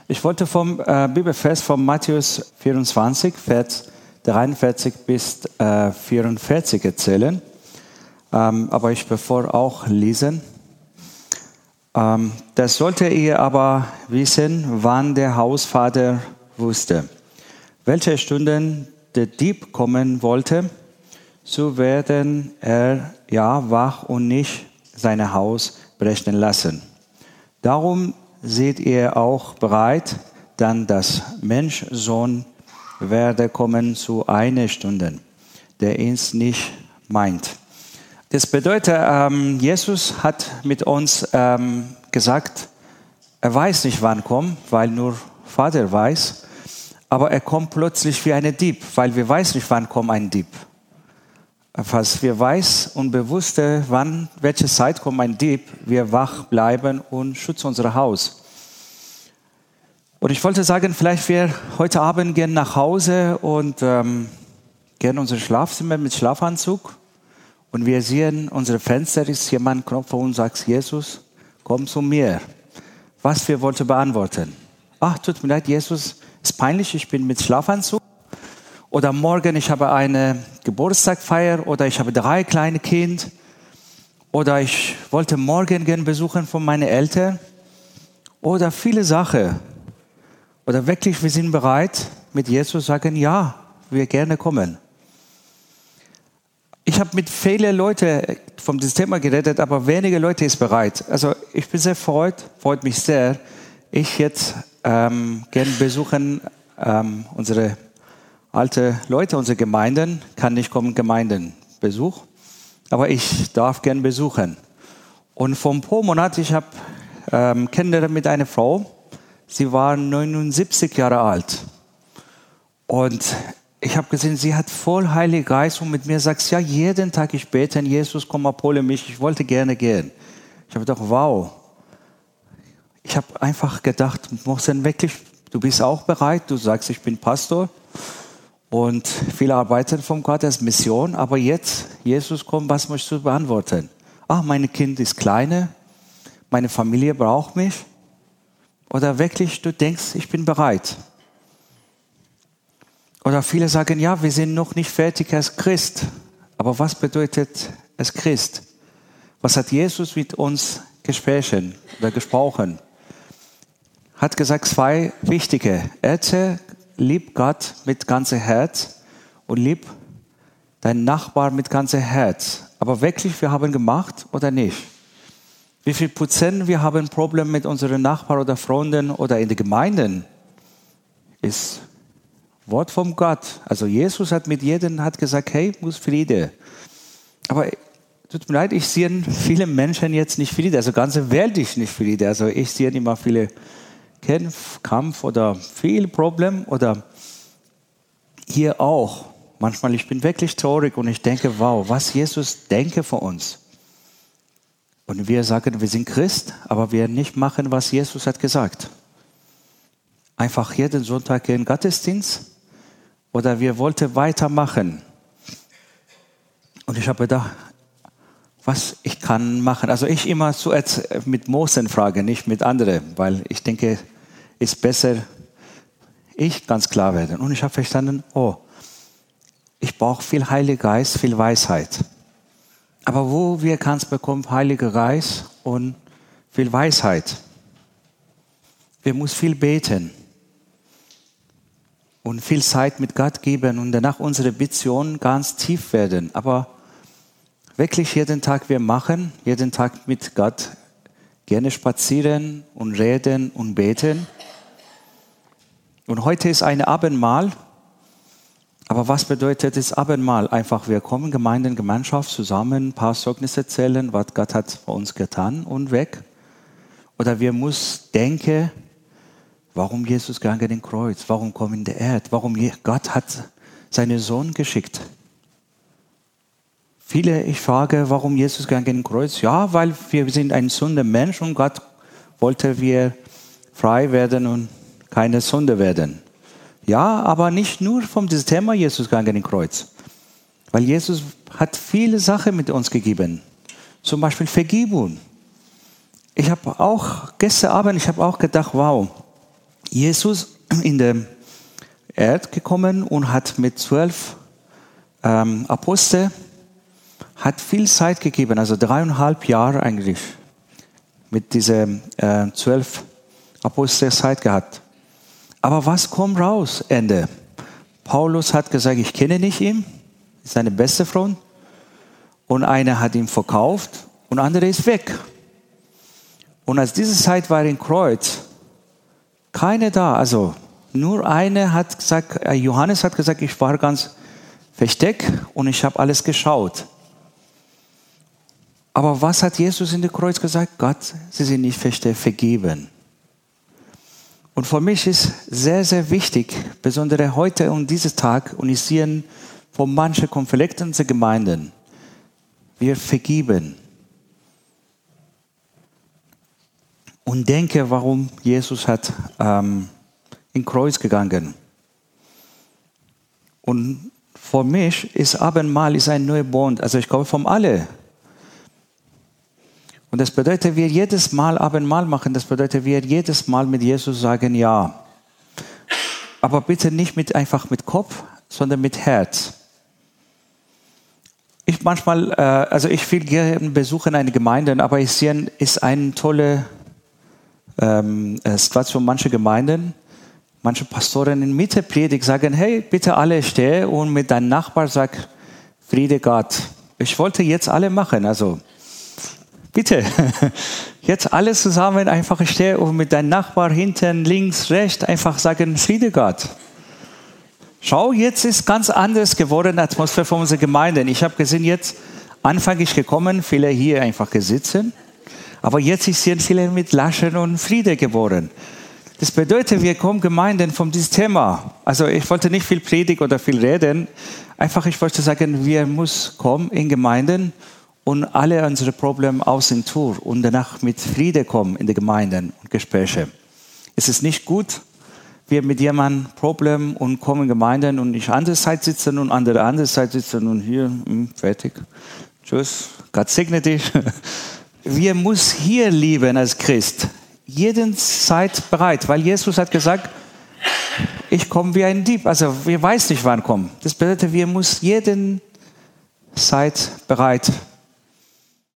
Ich wollte vom Bibelvers von Matthäus 24, Vers 43 bis 44 erzählen. Aber ich bevor auch lesen. Das sollte ihr aber wissen, wann der Hausvater wusste, welche Stunden der Dieb kommen wollte, so werden er ja wach und nicht sein Haus brechen lassen. Darum seht ihr auch bereit, dann das Menschsohn werde kommen zu einer Stunde, der es nicht meint. Das bedeutet, Jesus hat mit uns gesagt, er weiß nicht, wann kommt, weil nur Vater weiß, aber er kommt plötzlich wie ein Dieb, weil wir weiß nicht, wann kommt ein Dieb. Was wir weiß und bewusst, welche Zeit kommt ein Dieb, wir wach bleiben und schützen unser Haus. Und ich wollte sagen, vielleicht wir heute Abend gehen nach Hause und gehen in unser Schlafzimmer mit Schlafanzug und wir sehen, unsere Fenster ist jemand klopft und sagt, Jesus, komm zu mir. Was wir wollten beantworten. Ach, tut mir leid, Jesus, ist peinlich, ich bin mit Schlafanzug. Oder morgen, ich habe eine Geburtstagfeier oder ich habe 3 kleine Kinder. Oder ich wollte morgen gehen besuchen von meinen Eltern. Oder viele Sachen. Oder wirklich, wir sind bereit, mit Jesus zu sagen, ja, wir gerne kommen. Ich habe mit vielen Leuten vom diesem Thema geredet, aber wenige Leute sind bereit. Also ich bin sehr freut mich sehr. Ich jetzt gerne besuchen unsere alte Leute, unsere Gemeinden, kann nicht kommen Gemeindenbesuch, aber ich darf gerne besuchen. Und vor ein paar Monaten, ich habe kennengelernt mit einer Frau, sie war 79 Jahre alt. Und ich habe gesehen, sie hat voll Heiligen Geist und mit mir sagt, ja, jeden Tag ich bete, Jesus, komm, abhole mich, ich wollte gerne gehen. Ich habe gedacht, wow. Ich habe einfach gedacht, Mohsen, wirklich, du bist auch bereit, du sagst, ich bin Pastor. Und viele arbeiten vom Gott als Mission, aber jetzt, Jesus kommt, was möchtest du beantworten? Ach, mein Kind ist kleine, meine Familie braucht mich. Oder wirklich, du denkst, ich bin bereit. Oder viele sagen, ja, wir sind noch nicht fertig als Christ. Aber was bedeutet als Christ? Was hat Jesus mit uns gesprochen? Hat gesagt, 2 wichtige. Lieb Gott mit ganzem Herz und lieb deinen Nachbar mit ganzem Herz. Aber wirklich, wir haben gemacht oder nicht? Wie viel Prozent wir haben Probleme mit unseren Nachbarn oder Freunden oder in den Gemeinden? Ist Wort vom Gott. Also Jesus hat mit jedem gesagt, hey, muss Friede. Aber tut mir leid, ich sehe viele Menschen jetzt nicht Friede. Also ganze Welt ist nicht Friede. Also ich sehe immer viele Kampf oder viel Problem oder hier auch. Manchmal, ich bin wirklich traurig und ich denke, wow, was Jesus denke von uns. Und wir sagen, wir sind Christ, aber wir nicht machen, was Jesus hat gesagt. Einfach jeden Sonntag in den Gottesdienst oder wir wollten weitermachen. Und ich habe gedacht, was ich kann machen. Also ich immer zuerst mit Mosen frage, nicht mit anderen, weil ich denke, ist besser, ich ganz klar werden. Und ich habe verstanden, ich brauche viel Heiliger Geist, viel Weisheit. Aber wo wir kannst bekommen, Heiliger Geist und viel Weisheit. Wir müssen viel beten und viel Zeit mit Gott geben und danach unsere Beziehungen ganz tief werden. Aber wirklich jeden Tag wir machen, jeden Tag mit Gott gerne spazieren und reden und beten. Und heute ist ein Abendmahl. Aber was bedeutet das Abendmahl? Einfach, wir kommen Gemeinden, Gemeinschaft zusammen, ein paar Zeugnisse erzählen, was Gott hat für uns getan und weg. Oder wir müssen denken, warum Jesus gegangen in den Kreuz, warum kommt in der Erde, warum Gott hat seinen Sohn geschickt. Viele, ich frage, warum Jesus gegangen in den Kreuz? Ja, weil wir sind ein sünder Mensch und Gott wollte wir frei werden und keine Sünde werden. Ja, aber nicht nur vom diesem Thema Jesus gegangen in den Kreuz. Weil Jesus hat viele Sachen mit uns gegeben. Zum Beispiel Vergebung. Ich habe auch gestern Abend, gedacht, wow, Jesus in der Erde gekommen und hat mit 12 Aposteln hat viel Zeit gegeben, also 3,5 Jahre eigentlich mit diesen 12 Aposteln Zeit gehabt. Aber was kommt raus, Ende? Paulus hat gesagt, ich kenne nicht ihn, ist seine beste Freund. Und einer hat ihn verkauft und andere ist weg. Und als diese Zeit war im Kreuz, keiner da, also nur einer hat gesagt, Johannes hat gesagt, ich war ganz versteckt und ich habe alles geschaut. Aber was hat Jesus in dem Kreuz gesagt? Gott, sie sind nicht versteckt, vergeben. Und für mich ist sehr, sehr wichtig, besonders heute und diesen Tag, und ich sehe von manchen Konflikten in den Gemeinden, wir vergeben. Und denke, warum Jesus hat in Kreuz gegangen. Und für mich ist Abendmahl ist ein neuer Bund. Also ich glaube von alle. Und das bedeutet, wir jedes Mal Abendmahl machen. Das bedeutet, wir jedes Mal mit Jesus sagen ja. Aber bitte nicht einfach mit Kopf, sondern mit Herz. Ich will gerne besuchen eine Gemeinde, aber ich sehe, ist eine tolle Situation. Manche Gemeinden, manche Pastoren in Mitte Predigt sagen, hey, bitte alle stehen und mit deinem Nachbar sag, Friede Gott. Ich wollte jetzt alle machen, also bitte, jetzt alle zusammen einfach stehen und mit deinem Nachbar hinten, links, rechts einfach sagen, Friede Gott. Schau, jetzt ist ganz anders geworden, die Atmosphäre von unserer Gemeinde. Ich habe gesehen, jetzt anfänglich gekommen, viele hier einfach gesessen, aber jetzt sind viele mit Lachen und Friede geworden. Das bedeutet, wir kommen Gemeinden von diesem Thema. Also ich wollte nicht viel predigen oder viel reden, einfach ich wollte sagen, wir müssen kommen in Gemeinden und alle unsere Probleme außen tun und danach mit Friede kommen in die Gemeinden und Gespräche. Es ist nicht gut, wir mit jemandem Problem und kommen in Gemeinden und ich andere Seite sitzen und andere Seite sitzen und hier, fertig. Tschüss, Gott segne dich. Wir müssen hier lieben als Christ. Jeden Zeit bereit, weil Jesus hat gesagt, ich komme wie ein Dieb. Also wir weiß nicht, wann kommen. Das bedeutet, wir müssen jeden Zeit bereit